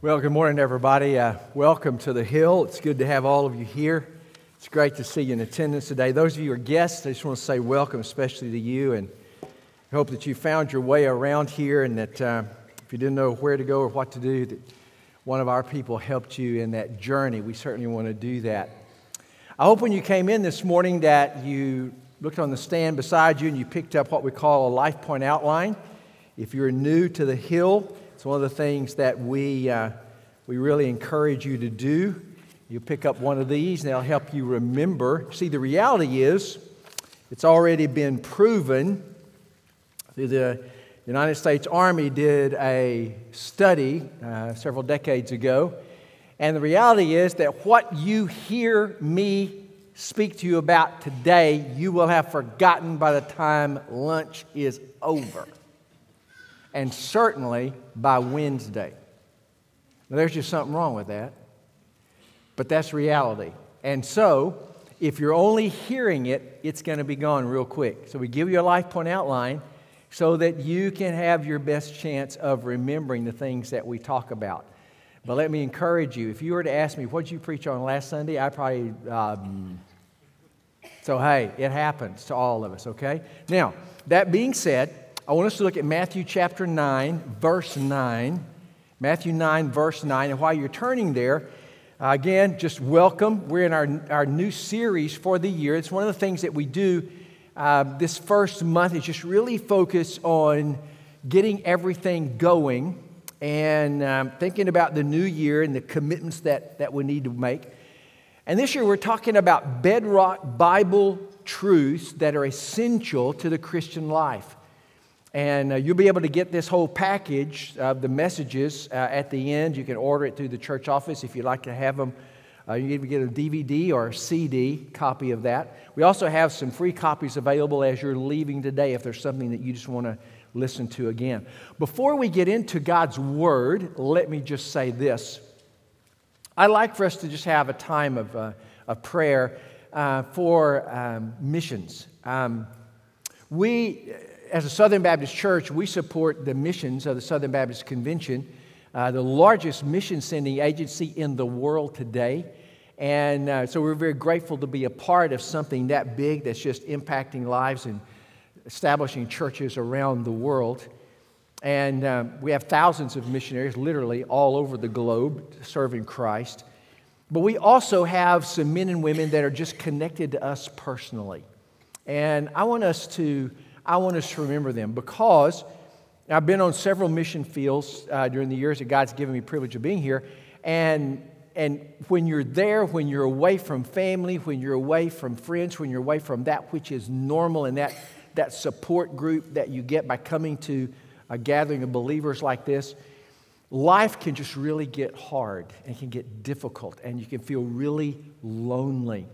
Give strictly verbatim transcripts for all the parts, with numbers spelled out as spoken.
Well, good morning, everybody. Uh, welcome to the Hill. It's good to have all of you here. It's great to see you in attendance today. Those of you who are guests, I just want to say welcome, especially to you, and I hope that you found your way around here and that uh, if you didn't know where to go or what to do, that one of our people helped you in that journey. We certainly want to do that. I hope when you came in this morning that you looked on the stand beside you and you picked up what we call a Life Point outline. If you're new to the Hill, it's one of the things that we uh, we really encourage you to do. You pick up one of these and they'll help you remember. See, the reality is it's already been proven. The United States Army did a study uh, several decades ago, and the reality is that what you hear me speak to you about today, you will have forgotten by the time lunch is over. And certainly by Wednesday. Now, there's just something wrong with that, but that's reality. And so, if you're only hearing it, it's going to be gone real quick. So we give you a Life Point outline so that you can have your best chance of remembering the things that we talk about. But let me encourage you, if you were to ask me, what did you preach on last Sunday? I probably, um, so hey, it happens to all of us, okay? Now, that being said, I want us to look at Matthew chapter nine, verse nine. Matthew nine, verse nine. And while you're turning there, uh, again, just welcome. We're in our, our new series for the year. It's one of the things that we do uh, this first month is just really focus on getting everything going and um, thinking about the new year and the commitments that, that we need to make. And this year we're talking about bedrock Bible truths that are essential to the Christian life. And uh, you'll be able to get this whole package of the messages uh, at the end. You can order it through the church office if you'd like to have them. Uh, you can get a D V D or a C D copy of that. We also have some free copies available as you're leaving today if there's something that you just want to listen to again. Before we get into God's Word, let me just say this. I'd like for us to just have a time of, uh, of prayer uh, for um, missions. Um, we... As a Southern Baptist Church, we support the missions of the Southern Baptist Convention, uh, the largest mission sending agency in the world today. And uh, so we're very grateful to be a part of something that big that's just impacting lives and establishing churches around the world. And um, we have thousands of missionaries literally all over the globe serving Christ. But we also have some men and women that are just connected to us personally. And I want us to I want us to remember them because I've been on several mission fields uh, during the years that God's given me the privilege of being here. And, and when you're there, when you're away from family, when you're away from friends, when you're away from that which is normal and that, that support group that you get by coming to a gathering of believers like this, life can just really get hard and can get difficult and you can feel really lonely.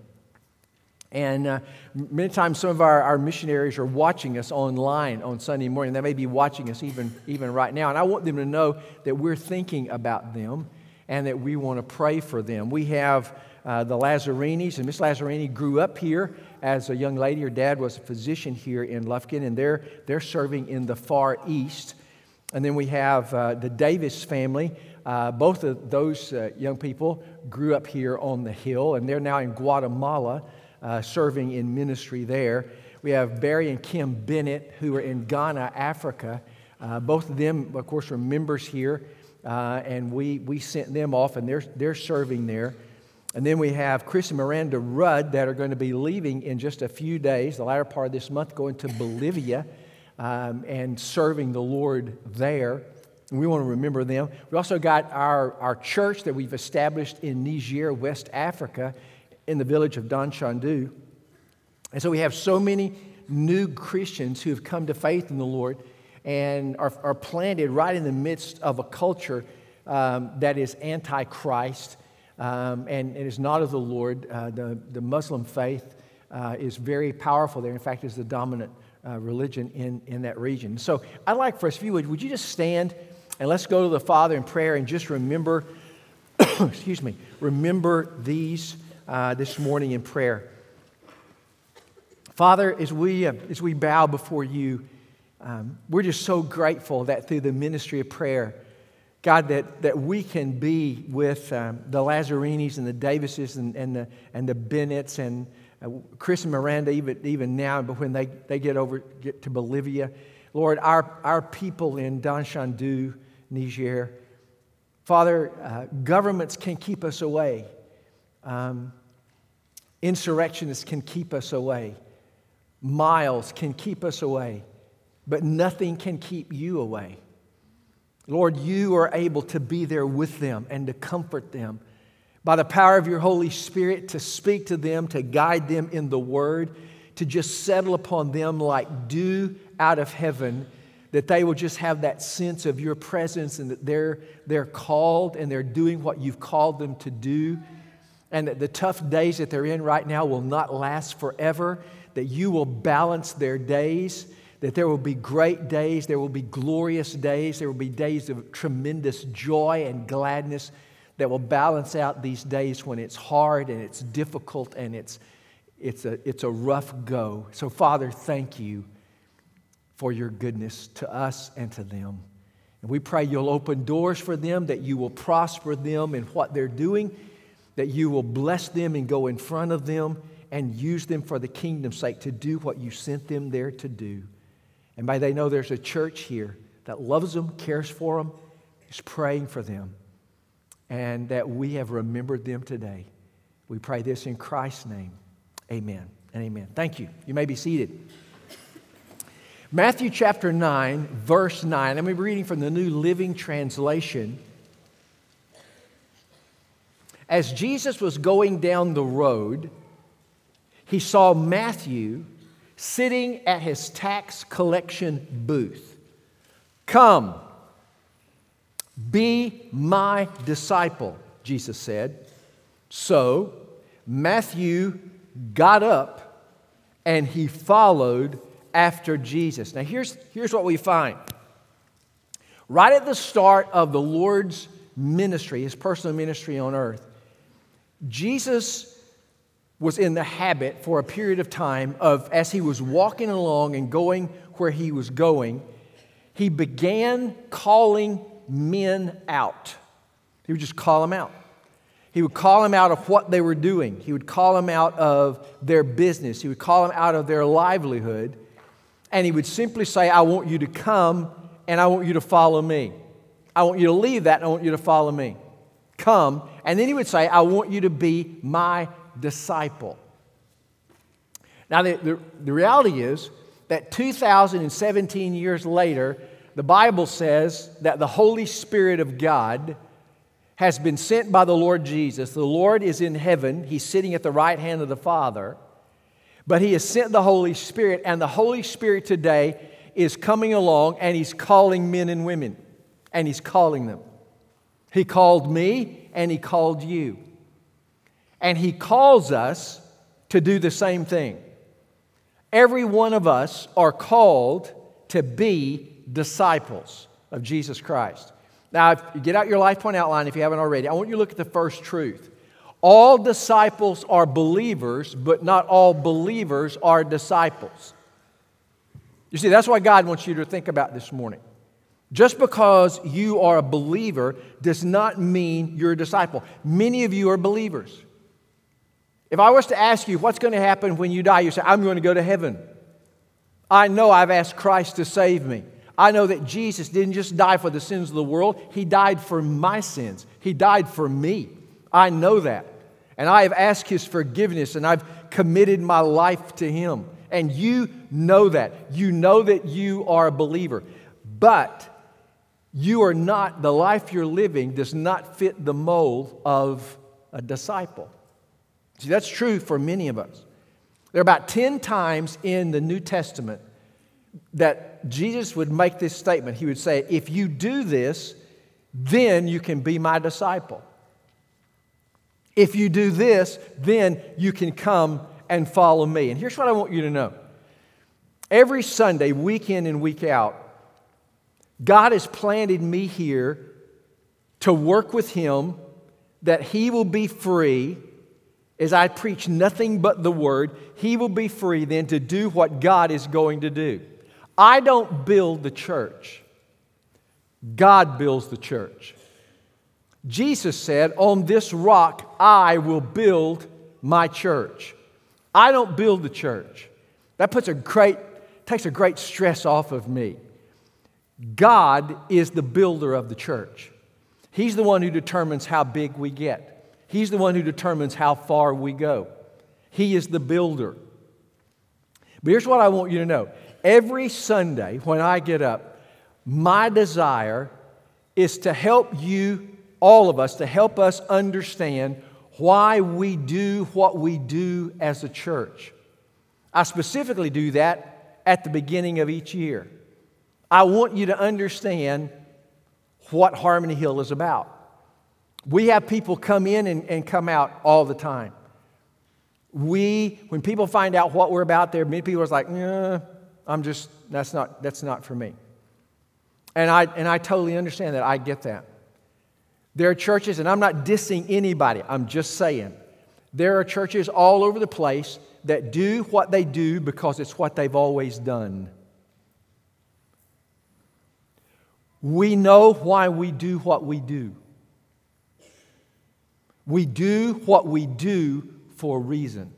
And uh, many times some of our, our missionaries are watching us online on Sunday morning. They may be watching us even, even right now. And I want them to know that we're thinking about them and that we want to pray for them. We have uh, the Lazzarinis, and Miss Lazzarini grew up here as a young lady. Her dad was a physician here in Lufkin, and they're, they're serving in the Far East. And then we have uh, the Davis family. Uh, both of those uh, young people grew up here on the Hill, and they're now in Guatemala. Uh, serving in ministry there. We have Barry and Kim Bennett, who are in Ghana, Africa. Uh, both of them, of course, are members here, uh, and we we sent them off, and they're they're serving there. And then we have Chris and Miranda Rudd that are going to be leaving in just a few days, the latter part of this month, going to Bolivia um, and serving the Lord there. And we want to remember them. We also got our, our church that we've established in Niger, West Africa, in the village of Don Shandu. And so we have so many new Christians who have come to faith in the Lord and are, are planted right in the midst of a culture um, that is anti-Christ um, and, and is not of the Lord. Uh, the, the Muslim faith uh, is very powerful there. In fact, it's the dominant uh, religion in, in that region. So I'd like for us, if you would, would you just stand and let's go to the Father in prayer and just remember, excuse me, remember these Uh, this morning in prayer. Father, as we uh, as we bow before you, um, we're just so grateful that through the ministry of prayer, God, that, that we can be with um, the Lazzarinis and the Davises and, and, the, and the Bennetts and uh, Chris and Miranda even, even now, but when they, they get over get to Bolivia. Lord, our, our people in Danshandu, Niger, Father, uh, governments can keep us away. Um, insurrectionists can keep us away. Miles can keep us away. But nothing can keep you away. Lord, you are able to be there with them and to comfort them. By the power of your Holy Spirit, to speak to them, to guide them in the Word, to just settle upon them like dew out of heaven, that they will just have that sense of your presence and that they're, they're called and they're doing what you've called them to do, and that the tough days that they're in right now will not last forever, that you will balance their days, that there will be great days, there will be glorious days, there will be days of tremendous joy and gladness that will balance out these days when it's hard and it's difficult and it's, it's, a, it's a rough go. So, Father, thank you for your goodness to us and to them. And we pray you'll open doors for them, that you will prosper them in what they're doing, that you will bless them and go in front of them and use them for the kingdom's sake to do what you sent them there to do. And may they know there's a church here that loves them, cares for them, is praying for them, and that we have remembered them today. We pray this in Christ's name. Amen and amen. Thank you. You may be seated. Matthew chapter nine, verse nine. I'm going to be reading from the New Living Translation. As Jesus was going down the road, he saw Matthew sitting at his tax collection booth. "Come, be my disciple," Jesus said. So Matthew got up and he followed after Jesus. Now here's, here's what we find. Right at the start of the Lord's ministry, his personal ministry on earth, Jesus was in the habit for a period of time of, as he was walking along and going where he was going, he began calling men out. He would just call them out. He would call them out of what they were doing. He would call them out of their business. He would call them out of their livelihood. And he would simply say, "I want you to come and I want you to follow me. I want you to leave that and I want you to follow me. Come." And then he would say, "I want you to be my disciple." Now, the, the, the reality is that two thousand seventeen years later, the Bible says that the Holy Spirit of God has been sent by the Lord Jesus. The Lord is in heaven. He's sitting at the right hand of the Father. But He has sent the Holy Spirit, and the Holy Spirit today is coming along, and He's calling men and women, and He's calling them. He called me, and He called you. And He calls us to do the same thing. Every one of us are called to be disciples of Jesus Christ. Now, if you get out your Life Point outline, if you haven't already, I want you to look at the first truth. All disciples are believers, but not all believers are disciples. You see, that's what God wants you to think about this morning. Just because you are a believer does not mean you're a disciple. Many of you are believers. If I was to ask you what's going to happen when you die, you say, "I'm going to go to heaven. I know I've asked Christ to save me. I know that Jesus didn't just die for the sins of the world. He died for my sins. He died for me. I know that. And I have asked His forgiveness, and I've committed my life to Him." And you know that. You know that you are a believer. But you are not, the life you're living does not fit the mold of a disciple. See, that's true for many of us. There are about ten times in the New Testament that Jesus would make this statement. He would say, "If you do this, then you can be my disciple. If you do this, then you can come and follow me." And here's what I want you to know. Every Sunday, week in and week out, God has planted me here to work with Him, that He will be free. As I preach nothing but the Word, He will be free then to do what God is going to do. I don't build the church. God builds the church. Jesus said, on this rock I will build my church. I don't build the church. That puts a great, takes a great stress off of me. God is the builder of the church. He's the one who determines how big we get. He's the one who determines how far we go. He is the builder. But here's what I want you to know. Every Sunday when I get up, my desire is to help you, all of us, to help us understand why we do what we do as a church. I specifically do that at the beginning of each year. I want you to understand what Harmony Hill is about. We have people come in and, and come out all the time. We, when people find out what we're about there, many people are like, nah, I'm just, that's not, that's not for me. And I, and I totally understand that. I get that. There are churches, and I'm not dissing anybody, I'm just saying, there are churches all over the place that do what they do because it's what they've always done. We know why we do what we do. We do what we do for a reason.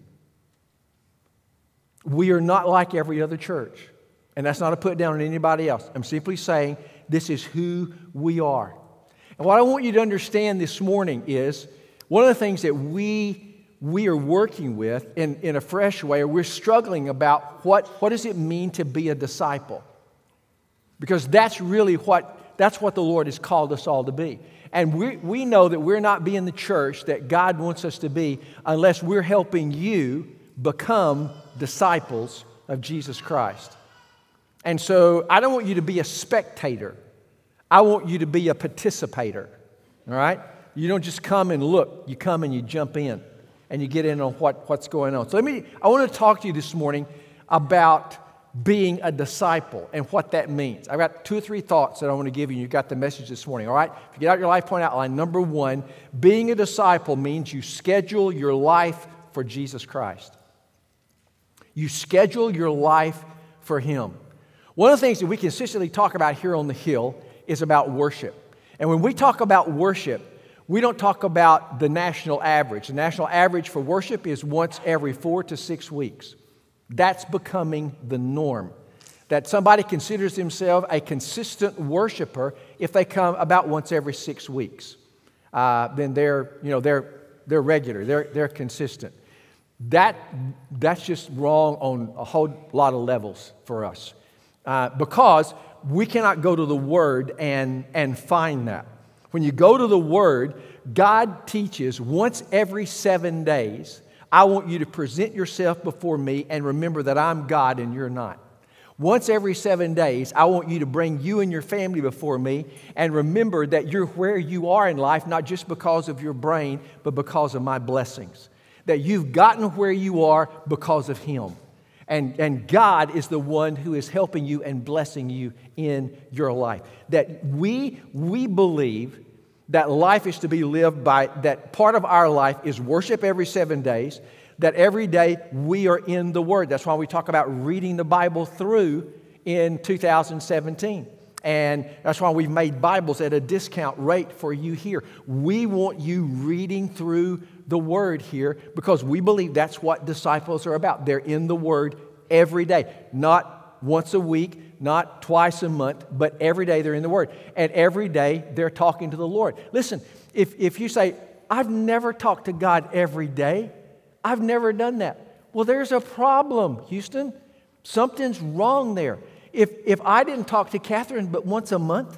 We are not like every other church. And that's not a put down on anybody else. I'm simply saying this is who we are. And what I want you to understand this morning is one of the things that we, we are working with in, in a fresh way, or we're struggling about what, what does it mean to be a disciple? Because that's really what, that's what the Lord has called us all to be. And we, we know that we're not being the church that God wants us to be unless we're helping you become disciples of Jesus Christ. And so I don't want you to be a spectator. I want you to be a participator. All right? You don't just come and look. You come and you jump in and you get in on what, what's going on. So let me, I want to talk to you this morning about being a disciple and what that means. I've got two or three thoughts that I want to give you. You got the message this morning, all right? If you get out your life point outline, number one, being a disciple means you schedule your life for Jesus Christ. You schedule your life for Him. One of the things that we consistently talk about here on the Hill is about worship. And when we talk about worship, we don't talk about the national average. The national average for worship is once every four to six weeks. That's becoming the norm. That somebody considers themselves a consistent worshiper if they come about once every six weeks. Uh, then they're, you know, they're they're regular. They're they're consistent. That that's just wrong on a whole lot of levels for us, uh, because we cannot go to the Word and and find that. When you go to the Word, God teaches once every seven days. I want you to present yourself before me and remember that I'm God and you're not. Once every seven days, I want you to bring you and your family before me and remember that you're where you are in life, not just because of your brain, but because of my blessings. That you've gotten where you are because of Him. And, and God is the one who is helping you and blessing you in your life. That we, we believe that life is to be lived by, that part of our life is worship every seven days, that every day we are in the Word. That's why we talk about reading the Bible through in two thousand seventeen. And that's why we've made Bibles at a discount rate for you here. We want you reading through the Word here because we believe that's what disciples are about. They're in the Word every day, not once a week, not twice a month, but every day they're in the Word. And every day they're talking to the Lord. Listen, if, if you say, I've never talked to God every day, I've never done that. Well, there's a problem, Houston. Something's wrong there. If, if I didn't talk to Catherine but once a month,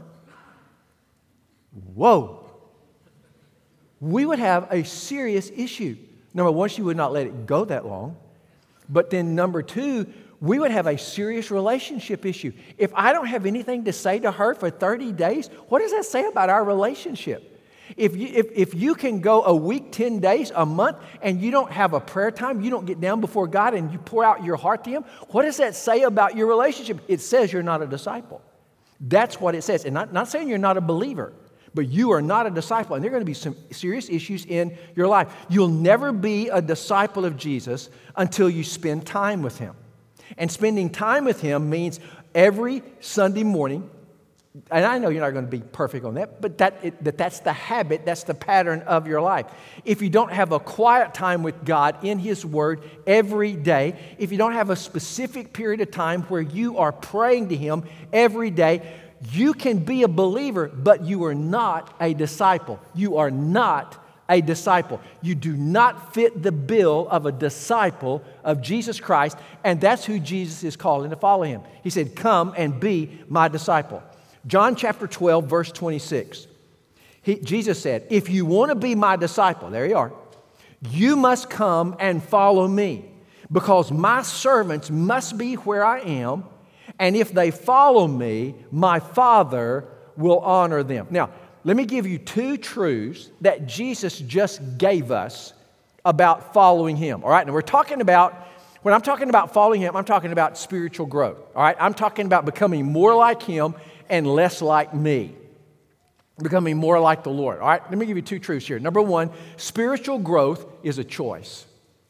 whoa, we would have a serious issue. Number one, she would not let it go that long. But then number two, we would have a serious relationship issue. If I don't have anything to say to her for thirty days, what does that say about our relationship? If you, if, if you can go a week, ten days, a month, and you don't have a prayer time, you don't get down before God and you pour out your heart to Him, what does that say about your relationship? It says you're not a disciple. That's what it says. And not, not saying you're not a believer, but you are not a disciple. And there are going to be some serious issues in your life. You'll never be a disciple of Jesus until you spend time with Him. And spending time with Him means every Sunday morning, And I know you're not going to be perfect on that, but that, it, that that's the habit, that's the pattern of your life. If you don't have a quiet time with God in His Word every day, if you don't have a specific period of time where you are praying to Him every day, you can be a believer, but you are not a disciple. You are not a disciple. You do not fit the bill of a disciple of Jesus Christ, and that's who Jesus is calling to follow Him. He said, "Come and be my disciple." John chapter twelve, verse twenty-six. He, Jesus said, "If you want to be my disciple," there you are, "you must come and follow me, because my servants must be where I am, and if they follow me, my Father will honor them." Now, let me give you two truths that Jesus just gave us about following Him. All right, now we're talking about, when I'm talking about following Him, I'm talking about spiritual growth. All right, I'm talking about becoming more like Him and less like me. Becoming more like the Lord. All right, let me give you two truths here. Number one, spiritual growth is a choice.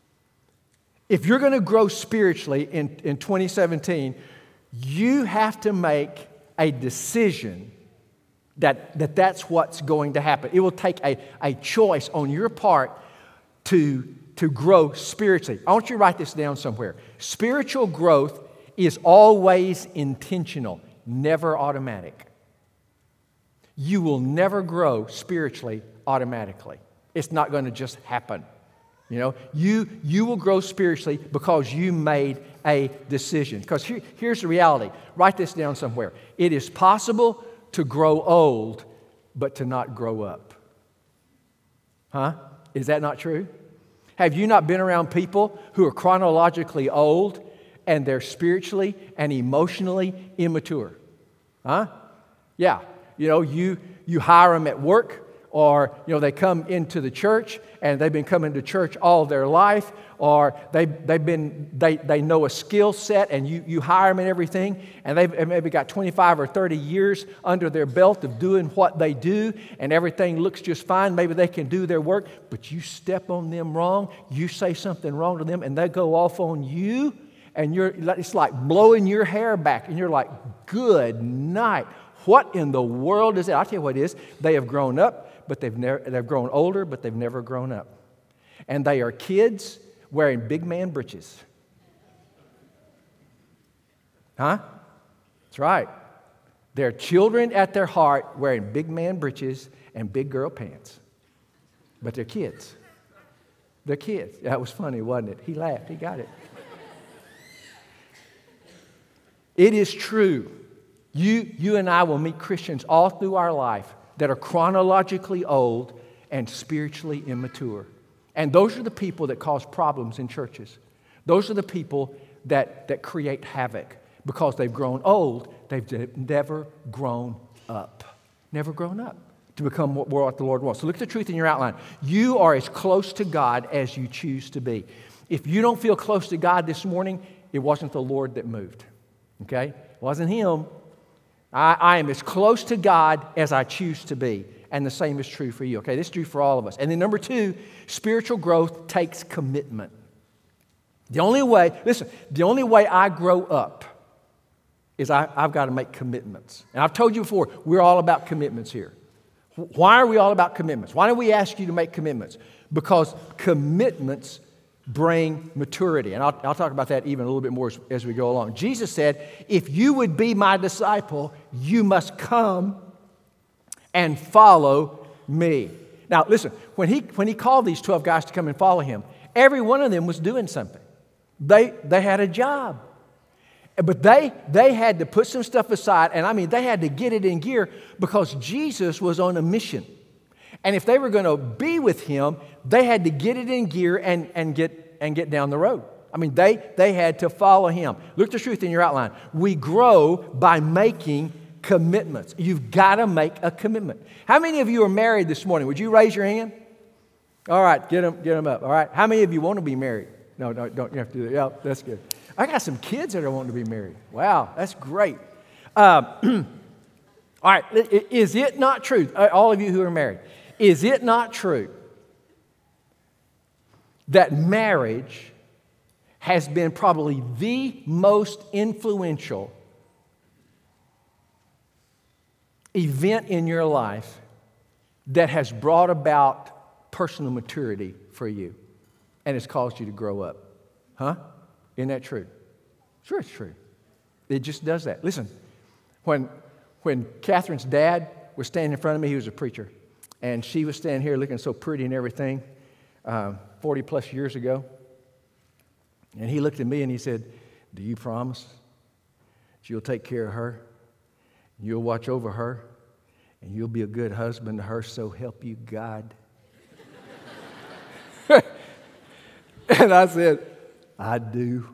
If you're going to grow spiritually in, in twenty seventeen, you have to make a decision that, that that's what's going to happen. It will take a, a choice on your part to, to grow spiritually. I want you to write this down somewhere. Spiritual growth is always intentional, never automatic. You will never grow spiritually automatically. It's not going to just happen. You know, you, you will grow spiritually because you made a decision. Because here, here's the reality. Write this down somewhere. It is possible to grow old, but to not grow up. Huh? Is that not true? Have you not been around people who are chronologically old and they're spiritually and emotionally immature? Huh? Yeah. You know, you, you hire them at work, or, you know, they come into the church and they've been coming to church all their life, or they, they've been, they, they know a skill set and you, you hire them and everything, and they've maybe got twenty-five or thirty years under their belt of doing what they do, and everything looks just fine. Maybe they can do their work, but you step on them wrong, you say something wrong to them, and they go off on you, and you're, it's like blowing your hair back, and you're like, good night. What in the world is that? I'll tell you what it is. They have grown up, but they've never, they've grown older, but they've never grown up. And they are kids wearing big man breeches. Huh? That's right. They're children at their heart wearing big man breeches and big girl pants. But they're kids. They're kids. That was funny, wasn't it? He laughed. He got it. It is true. You, you and I will meet Christians all through our life that are chronologically old and spiritually immature. And those are the people that cause problems in churches. Those are the people that, that create havoc because they've grown old. They've never grown up. Never grown up to become what, what the Lord wants. So look at the truth in your outline. You are as close to God as you choose to be. If you don't feel close to God this morning, it wasn't the Lord that moved. Okay? It wasn't Him. I, I am as close to God as I choose to be. And the same is true for you. Okay, this is true for all of us. And then number two, spiritual growth takes commitment. The only way, listen, the only way I grow up is I, I've got to make commitments. And I've told you before, we're all about commitments here. Why are we all about commitments? Why do we ask you to make commitments? Because commitments bring maturity. And I'll, I'll talk about that even a little bit more as, as we go along. Jesus said, if you would be my disciple, you must come and follow me. Now, listen, when he, when he called these twelve guys to come and follow him, every one of them was doing something. They, they had a job. But they, they had to put some stuff aside, and I mean, they had to get it in gear because Jesus was on a mission. And if they were going to be with him, they had to get it in gear and, and, get, and get down the road. I mean, they, they had to follow him. Look at the truth in your outline. We grow by making commitments. You've got to make a commitment. How many of you are married this morning? Would you raise your hand? All right, get them, get them up. All right. How many of you want to be married? No, no, don't you have to do that. Yeah, that's good. I got some kids that are wanting to be married. Wow, that's great. Um, all right, is it not true, all of you who are married, is it not true that marriage has been probably the most influential event in your life that has brought about personal maturity for you and has caused you to grow up? Huh? Isn't that true? Sure, it's true. It just does that. Listen, when, when Catherine's dad was standing in front of me, he was a preacher, and she was standing here looking so pretty and everything um, forty plus years ago. And he looked at me and he said, do you promise that you'll take care of her, you'll watch over her, and you'll be a good husband to her, so help you God? And I said, I do.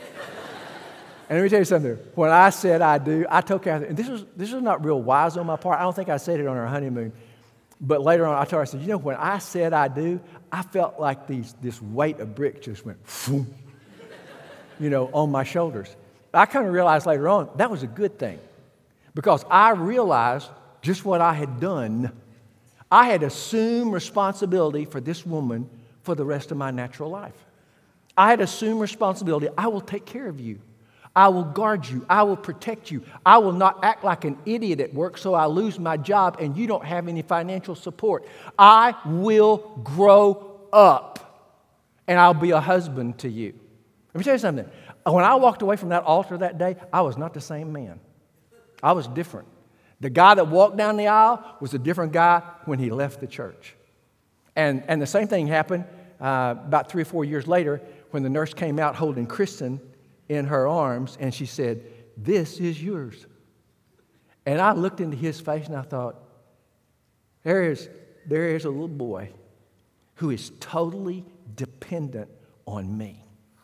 And let me tell you something. When I said I do, I told Catherine, and this was, this was not real wise on my part. I don't think I said it on our honeymoon. But later on, I told her, I said, you know, when I said I do, I felt like these, this weight of brick just went, phoom, you know, on my shoulders. I kind of realized later on that was a good thing, because I realized just what I had done. I had assumed responsibility for this woman for the rest of my natural life. I had assumed responsibility. I will take care of you. I will guard you. I will protect you. I will not act like an idiot at work so I lose my job and you don't have any financial support. I will grow up and I'll be a husband to you. Let me tell you something. When I walked away from that altar that day, I was not the same man. I was different. The guy that walked down the aisle was a different guy when he left the church. And, and the same thing happened uh, about three or four years later when the nurse came out holding Kristen in her arms, and she said, this is yours. And I looked into his face and I thought, there is, there is a little boy who is totally dependent on me.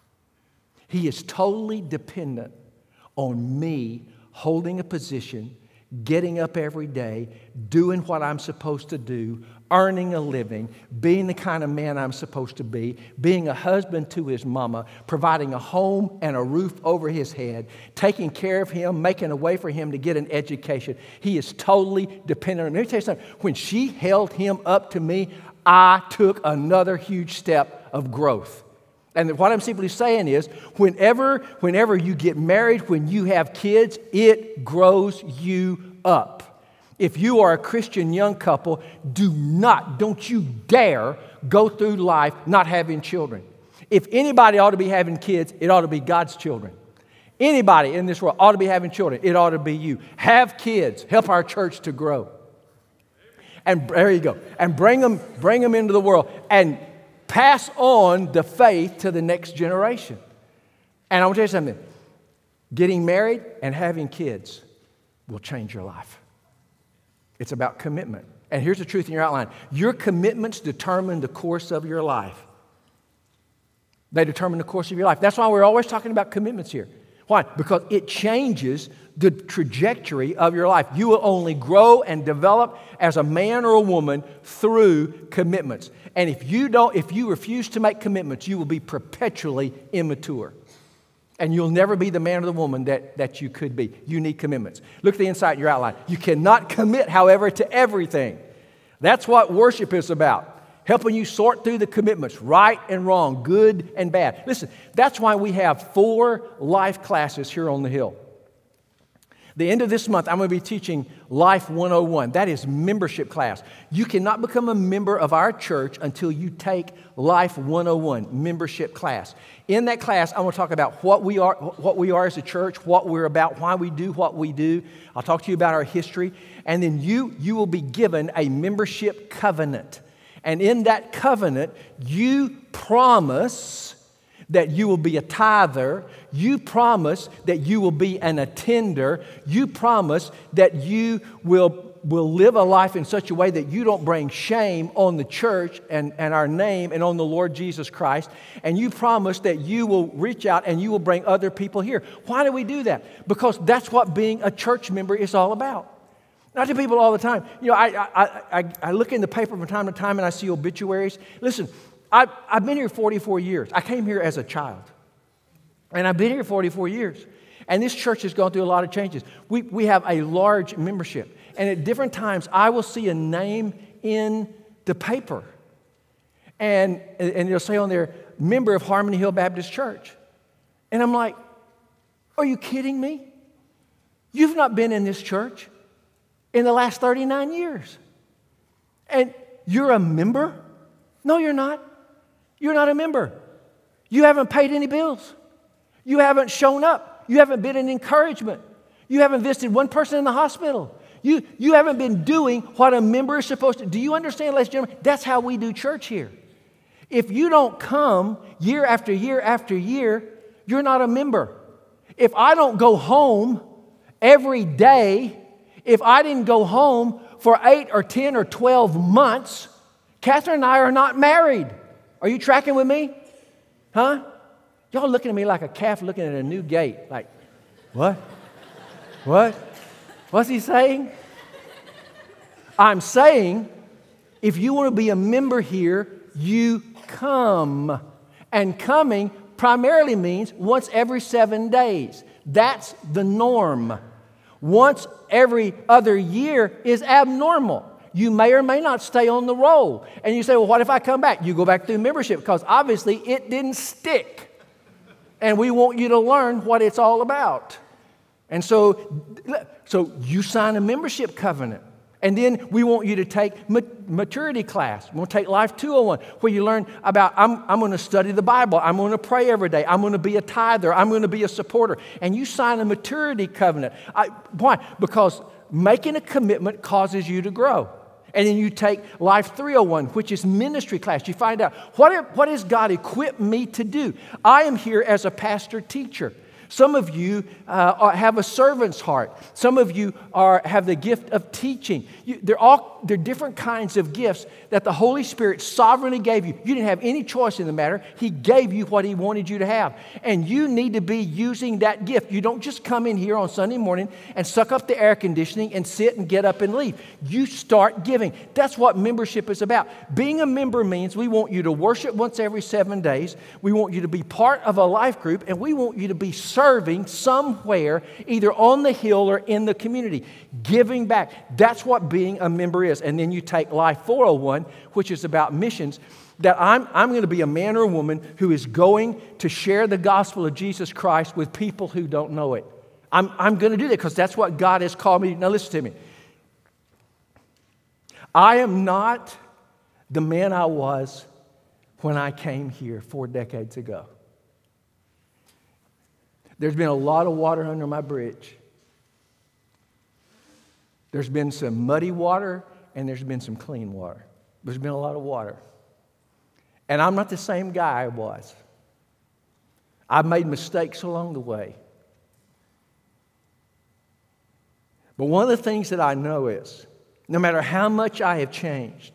He is totally dependent on me holding a position, getting up every day, doing what I'm supposed to do, earning a living, being the kind of man I'm supposed to be, being a husband to his mama, providing a home and a roof over his head, taking care of him, making a way for him to get an education. He is totally dependent on me. Let me tell you something. When she held him up to me, I took another huge step of growth. And what I'm simply saying is, whenever, whenever you get married, when you have kids, it grows you up. If you are a Christian young couple, do not, don't you dare go through life not having children. If anybody ought to be having kids, it ought to be God's children. Anybody in this world ought to be having children, it ought to be you. Have kids. Help our church to grow. And there you go. And bring them, bring them into the world. And pass on the faith to the next generation. And I want to tell you something. Getting married and having kids will change your life. It's about commitment. And here's the truth in your outline. Your commitments determine the course of your life. They determine the course of your life. That's why we're always talking about commitments here. Why? Because it changes the trajectory of your life. You will only grow and develop as a man or a woman through commitments. And if you don't, if you refuse to make commitments, you will be perpetually immature. And you'll never be the man or the woman that, that you could be. You need commitments. Look at the inside in your outline. You cannot commit, however, to everything. That's what worship is about. Helping you sort through the commitments, right and wrong, good and bad. Listen, that's why we have four life classes here on the Hill. The end of this month, I'm going to be teaching Life one oh one. That is membership class. You cannot become a member of our church until you take Life one oh one, membership class. In that class, I want to talk about what we are, what we are as a church, what we're about, why we do what we do. I'll talk to you about our history. And then you, you will be given a membership covenant. And in that covenant, you promise that you will be a tither. You promise that you will be an attender. You promise that you will, will live a life in such a way that you don't bring shame on the church and, and our name and on the Lord Jesus Christ. And you promise that you will reach out and you will bring other people here. Why do we do that? Because that's what being a church member is all about. I tell people all the time, you know, I, I, I, I look in the paper from time to time and I see obituaries. Listen, I've, I've been here forty-four years. I came here as a child. And I've been here forty-four years. And this church has gone through a lot of changes. We, we have a large membership. And at different times, I will see a name in the paper. And, and it'll say on there, member of Harmony Hill Baptist Church. And I'm like, are you kidding me? You've not been in this church. in the last thirty-nine years. And you're a member? No, you're not. You're not a member. You haven't paid any bills. You haven't shown up. You haven't been an encouragement. You haven't visited one person in the hospital. You, you haven't been doing what a member is supposed to. Do you understand, ladies and gentlemen? That's how we do church here. If you don't come year after year after year, you're not a member. If I don't go home every day, if I didn't go home for eight or ten or twelve months, Catherine and I are not married. Are you tracking with me? Huh? Y'all looking at me like a calf looking at a new gate. Like, what? What? What's he saying? I'm saying, if you want to be a member here, you come. And coming primarily means once every seven days. That's the norm. Once every other year is abnormal. You may or may not stay on the roll. And you say, well, what if I come back? You go back through membership because obviously it didn't stick. And we want you to learn what it's all about. And so, so you sign a membership covenant. And then we want you to take maturity class. We'll take Life two oh one, where you learn about, I'm, I'm going to study the Bible. I'm going to pray every day. I'm going to be a tither. I'm going to be a supporter. And you sign a maturity covenant. I, why? Because making a commitment causes you to grow. And then you take Life three oh one, which is ministry class. You find out, what, what has God equipped me to do? I am here as a pastor teacher. Some of you uh, have a servant's heart. Some of you are, have the gift of teaching. You, they're all they're different kinds of gifts that the Holy Spirit sovereignly gave you. You didn't have any choice in the matter. He gave you what He wanted you to have. And you need to be using that gift. You don't just come in here on Sunday morning and suck up the air conditioning and sit and get up and leave. You start giving. That's what membership is about. Being a member means we want you to worship once every seven days. We want you to be part of a life group, and we want you to be serving somewhere, either on the hill or in the community, giving back. That's what being a member is. And then you take Life four oh one, which is about missions, that I'm, I'm going to be a man or a woman who is going to share the gospel of Jesus Christ with people who don't know it. I'm, I'm going to do that because that's what God has called me. Now listen to me. I am not the man I was when I came here four decades ago. There's been a lot of water under my bridge. There's been some muddy water and there's been some clean water. There's been a lot of water. And I'm not the same guy I was. I've made mistakes along the way. But one of the things that I know is, no matter how much I have changed,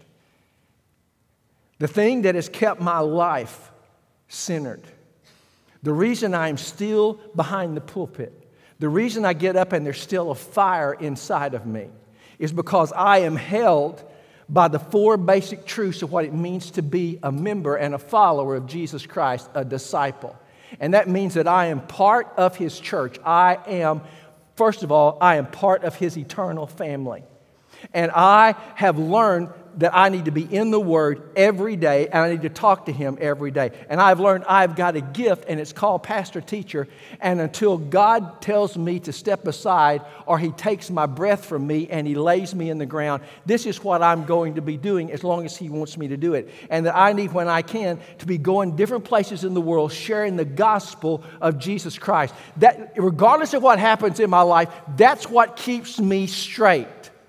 the thing that has kept my life centered, the reason I'm still behind the pulpit, the reason I get up and there's still a fire inside of me, is because I am held by the four basic truths of what it means to be a member and a follower of Jesus Christ, a disciple. And that means that I am part of His church. I am, first of all, I am part of His eternal family. And I have learned that I need to be in the Word every day, and I need to talk to Him every day. And I've learned I've got a gift, and it's called pastor teacher. And until God tells me to step aside, or He takes my breath from me and He lays me in the ground, this is what I'm going to be doing as long as He wants me to do it. And that I need, when I can, to be going different places in the world, sharing the gospel of Jesus Christ. That, regardless of what happens in my life, that's what keeps me straight.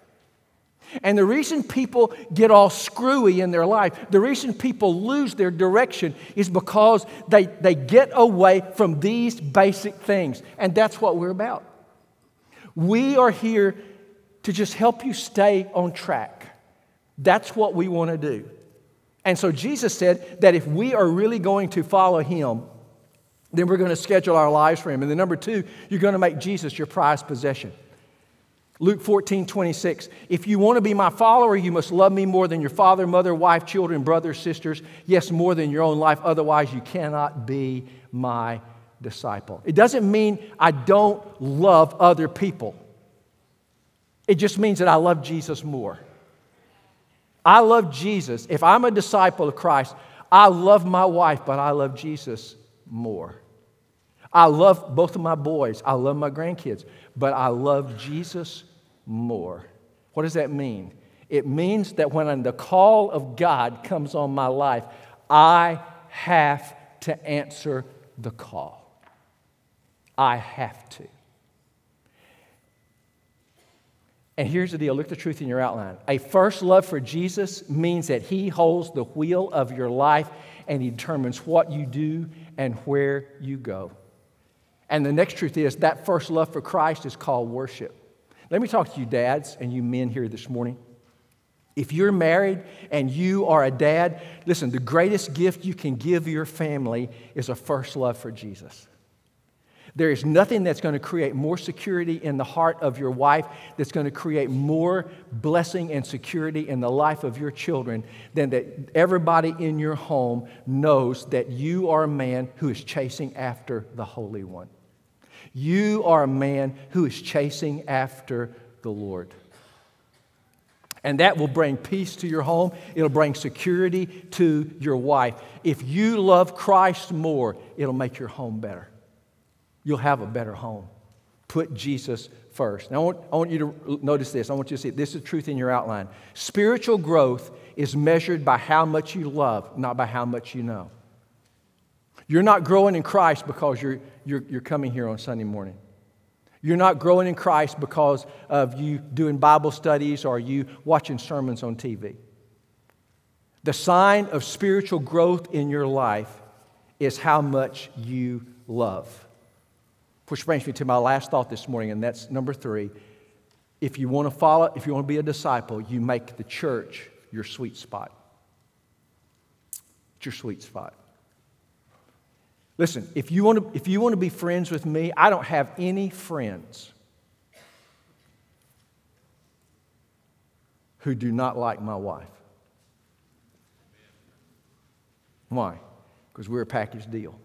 And the reason people get all screwy in their life, the reason people lose their direction is because they, they get away from these basic things. And that's what we're about. We are here to just help you stay on track. That's what we want to do. And so Jesus said that if we are really going to follow Him, then we're going to schedule our lives for Him. And then number two, you're going to make Jesus your prized possession. Luke fourteen twenty-six, if you want to be my follower, you must love me more than your father, mother, wife, children, brothers, sisters. Yes, more than your own life. Otherwise, you cannot be my disciple. It doesn't mean I don't love other people. It just means that I love Jesus more. I love Jesus. If I'm a disciple of Christ, I love my wife, but I love Jesus more. I love both of my boys. I love my grandkids. But I love Jesus more. What does that mean? It means that when the call of God comes on my life, I have to answer the call. I have to. And here's the deal. Look at the truth in your outline. A first love for Jesus means that He holds the wheel of your life and He determines what you do and where you go. And the next truth is that first love for Christ is called worship. Let me talk to you dads and you men here this morning. If you're married and you are a dad, listen, the greatest gift you can give your family is a first love for Jesus. There is nothing that's going to create more security in the heart of your wife, that's going to create more blessing and security in the life of your children than that everybody in your home knows that you are a man who is chasing after the Holy One. You are a man who is chasing after the Lord. And that will bring peace to your home. It'll bring security to your wife. If you love Christ more, it'll make your home better. You'll have a better home. Put Jesus first. Now, I want, I want you to notice this. I want you to see it. This is truth in your outline. Spiritual growth is measured by how much you love, not by how much you know. You're not growing in Christ because you're, you're, you're coming here on Sunday morning. You're not growing in Christ because of you doing Bible studies or you watching sermons on T V. The sign of spiritual growth in your life is how much you love. Which brings me to my last thought this morning, and that's number three. If you want to follow, if you want to be a disciple, you make the church your sweet spot. It's your sweet spot. Listen, if you want to, if you want to be friends with me, I don't have any friends who do not like my wife. Why? Because we're a package deal.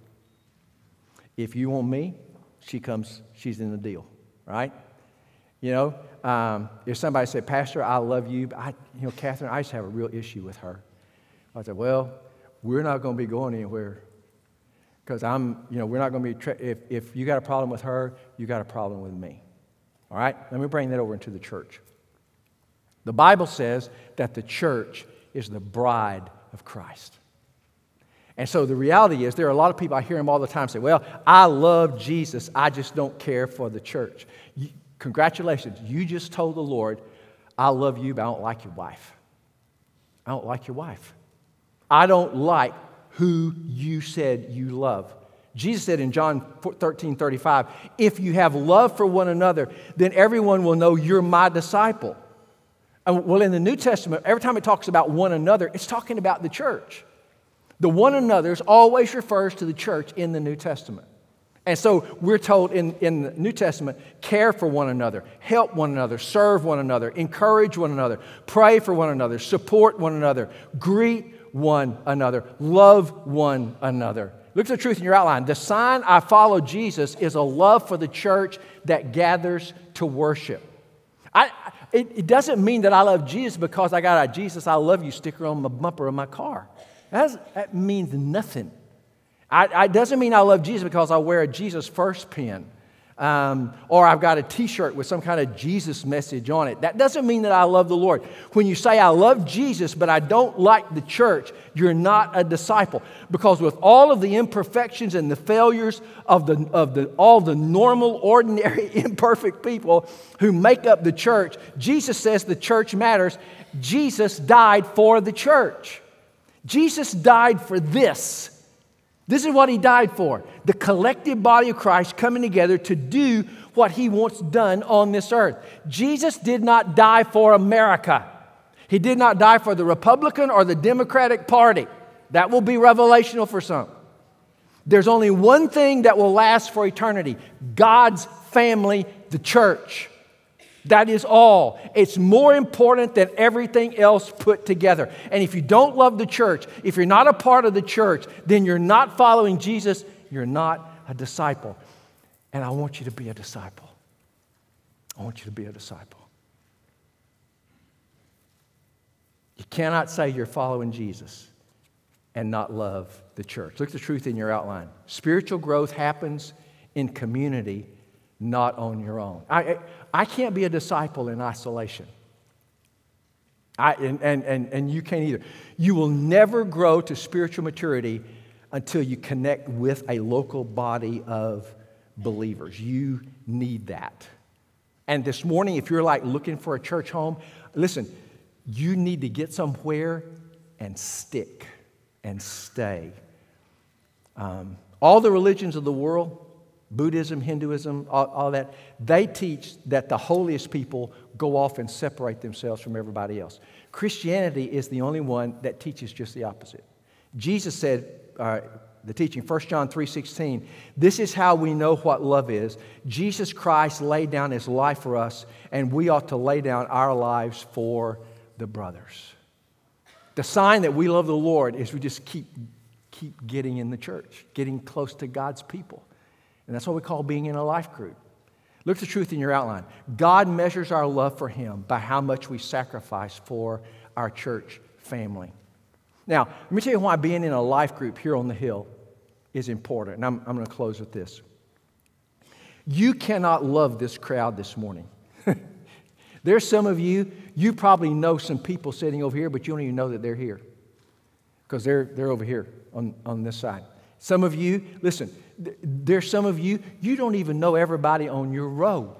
If you want me, she comes, she's in the deal, right? You know, um, if somebody said, Pastor, I love you, but I, you know, Catherine, I just have a real issue with her. I said, well, we're not going to be going anywhere because I'm, you know, we're not going to be, tra- if, if you got a problem with her, you got a problem with me. All right? Let me bring that over into the church. The Bible says that the church is the bride of Christ. And so the reality is there are a lot of people, I hear them all the time say, well, I love Jesus, I just don't care for the church. You, congratulations, you just told the Lord, I love you, but I don't like your wife. I don't like your wife. I don't like who you said you love. Jesus said in John thirteen thirty-five, if you have love for one another, then everyone will know you're my disciple. And well, in the New Testament, every time it talks about one another, it's talking about the church. The one another's always refers to the church in the New Testament. And so we're told in, in the New Testament, care for one another, help one another, serve one another, encourage one another, pray for one another, support one another, greet one another, love one another. Look at the truth in your outline. The sign I follow Jesus is a love for the church that gathers to worship. I, it, it doesn't mean that I love Jesus because I got a Jesus I love you sticker on the bumper of my car. That, that means nothing. I, it doesn't mean I love Jesus because I wear a Jesus First pin um, or I've got a T-shirt with some kind of Jesus message on it. That doesn't mean that I love the Lord. When you say I love Jesus but I don't like the church, you're not a disciple. Because with all of the imperfections and the failures of the of the all the normal, ordinary, imperfect people who make up the church, Jesus says the church matters. Jesus died for the church. Jesus died for this. This is what He died for. The collective body of Christ coming together to do what He wants done on this earth. Jesus did not die for America. He did not die for the Republican or the Democratic Party. That will be revelational for some. There's only one thing that will last for eternity. God's family, the church. That is all. It's more important than everything else put together. And if you don't love the church, if you're not a part of the church, then you're not following Jesus. You're not a disciple. And I want you to be a disciple. I want you to be a disciple. You cannot say you're following Jesus and not love the church. Look at the truth in your outline. Spiritual growth happens in community, not on your own. I, I can't be a disciple in isolation. I, and, and, and, and you can't either. You will never grow to spiritual maturity until you connect with a local body of believers. You need that. And this morning, if you're like looking for a church home, listen, you need to get somewhere and stick and stay. Um, all the religions of the world, Buddhism, Hinduism, all, all that, they teach that the holiest people go off and separate themselves from everybody else. Christianity is the only one that teaches just the opposite. Jesus said, uh, the teaching, First John three sixteen, this is how we know what love is. Jesus Christ laid down His life for us, and we ought to lay down our lives for the brothers. The sign that we love the Lord is we just keep, keep getting in the church, getting close to God's people. And that's what we call being in a life group. Look at the truth in your outline. God measures our love for Him by how much we sacrifice for our church family. Now, let me tell you why being in a life group here on the Hill is important. And I'm, I'm going to close with this. You cannot love this crowd this morning. There's some of you, you probably know some people sitting over here, but you don't even know that they're here because they're, they're over here on, on this side. Some of you, listen, th- there's some of you, you don't even know everybody on your row.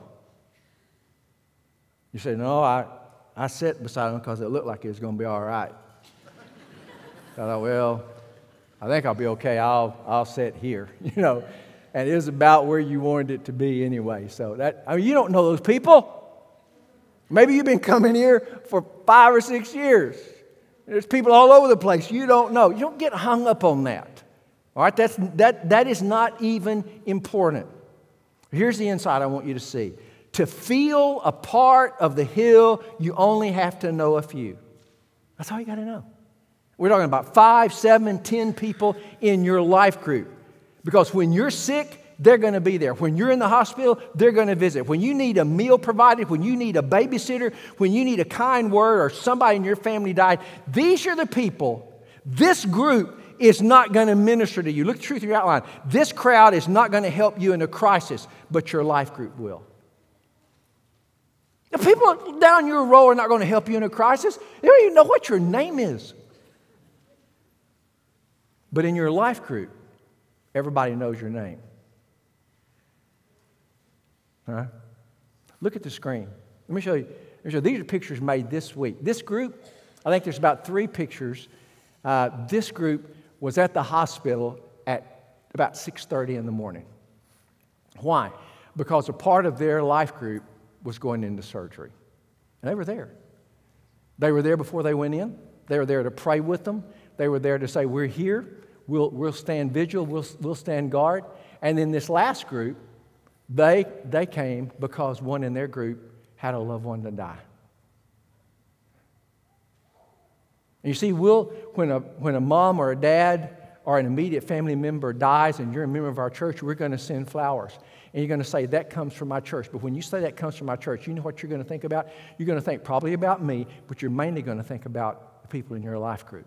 You say, no, I, I sat beside them because it looked like it was going to be all right. I thought, well, I think I'll be okay. I'll I'll sit here, you know. And it was about where you wanted it to be anyway. So that, I mean, you don't know those people. Maybe you've been coming here for five or six years. There's people all over the place you don't know. You don't get hung up on that. All right, that's that that is not even important. Here's the insight I want you to see. To feel a part of the Hill, you only have to know a few. That's all you got to know. We're talking about five, seven, ten people in your life group. Because when you're sick, they're going to be there. When you're in the hospital, they're going to visit. When you need a meal provided, when you need a babysitter, when you need a kind word or somebody in your family died, these are the people. This group is not going to minister to you. Look at the truth in your outline. This crowd is not going to help you in a crisis, but your life group will. The people down your row are not going to help you in a crisis. They don't even know what your name is. But in your life group, everybody knows your name. All right? Look at the screen. Let me show you. Let me show you. These are pictures made this week. This group, I think there's about three pictures. Uh, this group was at the hospital at about six thirty in the morning. Why? Because a part of their life group was going into surgery. And they were there. They were there before they went in. They were there to pray with them. They were there to say, we're here. We'll, we'll stand vigil. We'll, we'll stand guard. And then this last group, they, they came because one in their group had a loved one to die. And you see, we'll, when, a, when a mom or a dad or an immediate family member dies and you're a member of our church, we're going to send flowers. And you're going to say, that comes from my church. But when you say that comes from my church, you know what you're going to think about? You're going to think probably about me, but you're mainly going to think about the people in your life group.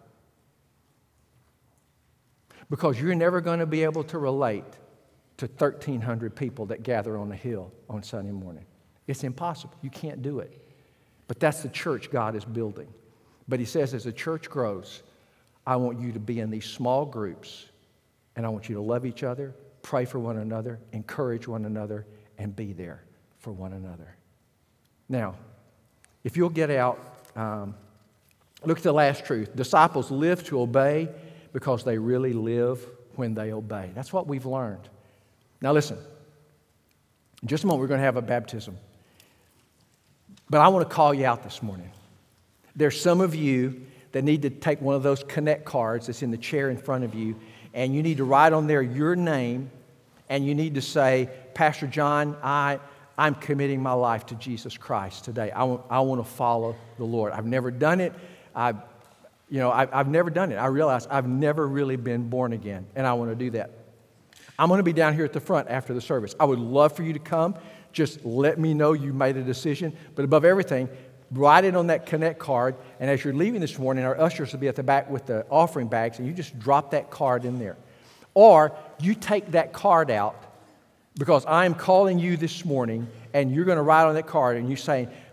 Because you're never going to be able to relate to thirteen hundred people that gather on the hill on Sunday morning. It's impossible. You can't do it. But that's the church God is building. But He says as the church grows, I want you to be in these small groups, and I want you to love each other, pray for one another, encourage one another, and be there for one another. Now, if you'll get out, um, look at the last truth. Disciples live to obey because they really live when they obey. That's what we've learned. Now listen, in just a moment we're going to have a baptism. But I want to call you out this morning. There's some of you that need to take one of those Connect cards that's in the chair in front of you, and you need to write on there your name, and you need to say, Pastor John, I, I'm committing my life to Jesus Christ today. I want, I want to follow the Lord. I've never done it. I've, you know, I've, I've never done it. I realize I've never really been born again, and I want to do that. I'm going to be down here at the front after the service. I would love for you to come. Just let me know you made a decision. But above everything, write it on that Connect card, and as you're leaving this morning, our ushers will be at the back with the offering bags, and you just drop that card in there. Or you take that card out, because I'm calling you this morning, and you're going to write on that card, and you're saying,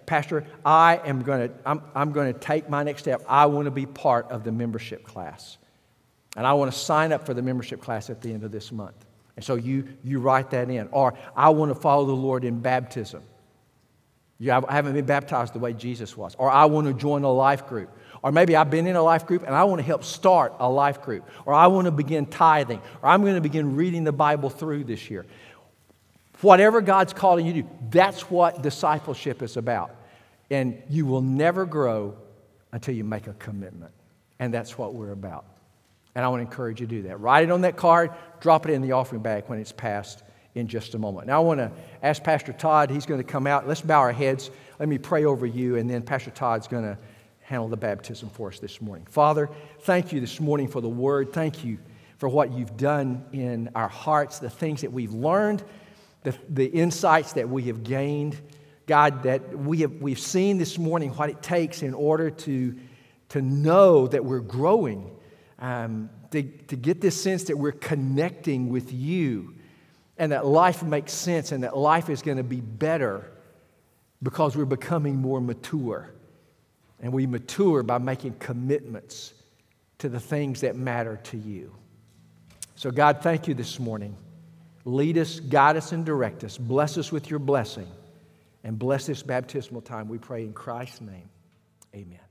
Pastor, I am going to I'm, I'm going to take my next step. I want to be part of the membership class. And I want to sign up for the membership class at the end of this month. And so you, you write that in. Or I want to follow the Lord in baptism. You, I haven't been baptized the way Jesus was. Or I want to join a life group. Or maybe I've been in a life group and I want to help start a life group. Or I want to begin tithing. Or I'm going to begin reading the Bible through this year. Whatever God's calling you to do, that's what discipleship is about. And you will never grow until you make a commitment. And that's what we're about. And I want to encourage you to do that. Write it on that card, drop it in the offering bag when it's passed in just a moment. Now I want to ask Pastor Todd, he's going to come out. Let's bow our heads. Let me pray over you, and then Pastor Todd's going to handle the baptism for us this morning. Father, thank you this morning for the word. Thank you for what you've done in our hearts, the things that we've learned, the, the insights that we have gained. God, that we have, we've seen this morning what it takes in order to, to know that we're growing. Um, to, to get this sense that we're connecting with you and that life makes sense and that life is going to be better because we're becoming more mature. And we mature by making commitments to the things that matter to you. So God, thank you this morning. Lead us, guide us, and direct us. Bless us with your blessing. And bless this baptismal time, we pray in Christ's name. Amen.